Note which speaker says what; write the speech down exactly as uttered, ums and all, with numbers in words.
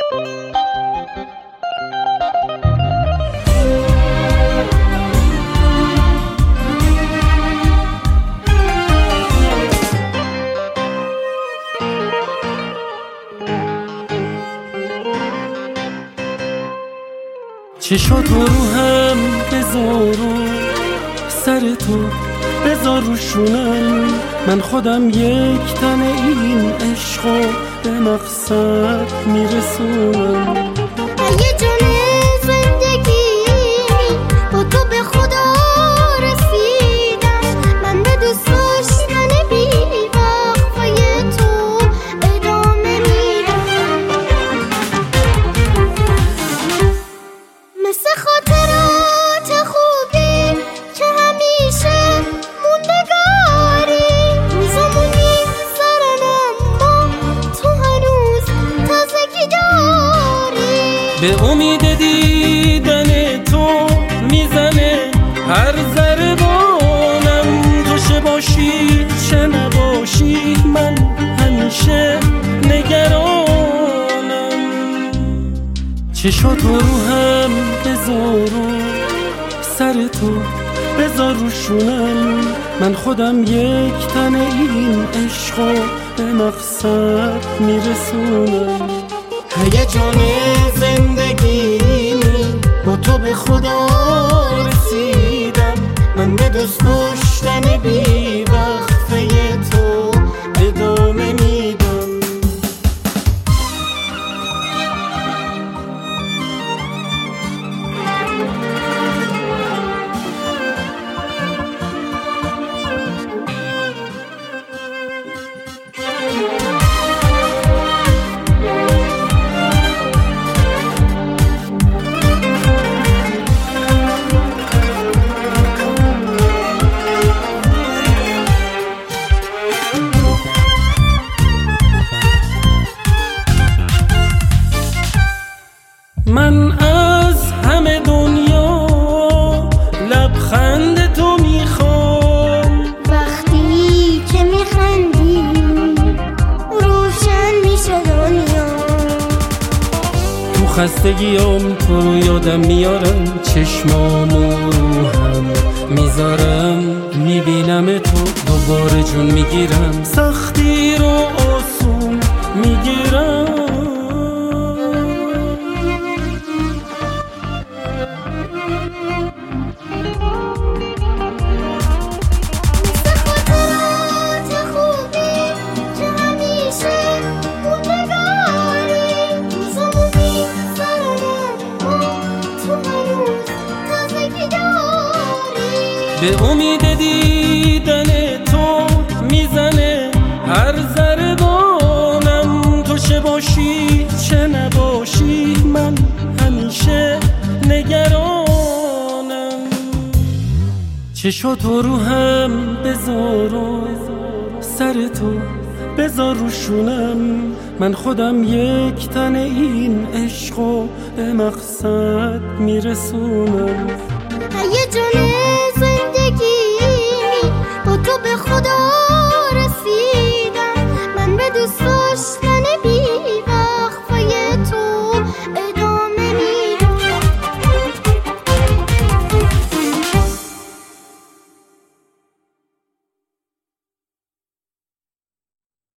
Speaker 1: چشاتو رو هم بذار و سر تو بذار رو شونم، من خودم یک تن این عشقو به مقصد میرسونم.
Speaker 2: یه جون زندگی با تو به خدا رسیدم، من به دوست داشتن بی وقفه تو ادامه میدم. مثل خاطرات خوبی که همیشه موندگاری، روزامون میگذرن اما تو هنوز تازگی داری.
Speaker 1: به امید دیدن تو میزنه هر ضربانم، تو چه باشی چه نباشی من همیشه نگرانم. چشاتو رو هم بذار و سر تو بذار رو شونم، من خودم یک تن این عشقو به مقصد میرسونم. هیجان زندگی با تو به خدا رسیدم، من به دوست داشتن بی وقفه تو ادامه میدم. من از همه دنیا لبخند تو میخوام،
Speaker 2: وقتی که میخندی روشن میشه دنیا.
Speaker 1: تو خستگیام تو رو یادم میارم، چشمامو رو هم میذارم، میبینم تو دوباره جون میگیرم، سختی رو آسون میگیرم. به امید دیدن تو میزنه هر ضربانم، تو چه باشی چه نباشی من همیشه نگرانم. چشاتو رو هم بذار و سر تو بذار رو شونم، من خودم یک تن این عشقو به مقصد میرسونم.
Speaker 2: یه جون